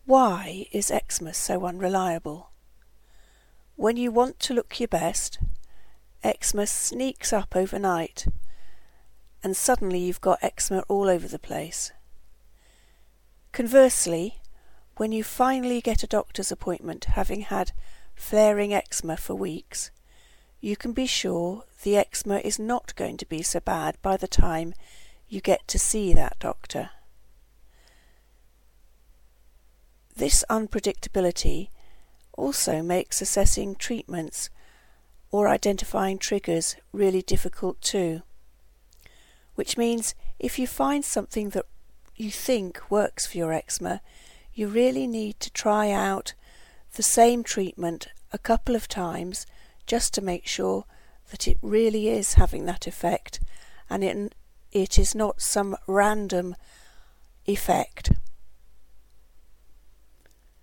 Why is eczema so unreliable? When you want to look your best, eczema sneaks up overnight, and suddenly you've got eczema all over the place. Conversely, when you finally get a doctor's appointment having had flaring eczema for weeks, you can be sure the eczema is not going to be so bad by the time you get to see that doctor. This unpredictability also makes assessing treatments or identifying triggers really difficult too, which means if you find something that you think works for your eczema, you really need to try out the same treatment a couple of times just to make sure that it really is having that effect and it is not some random effect.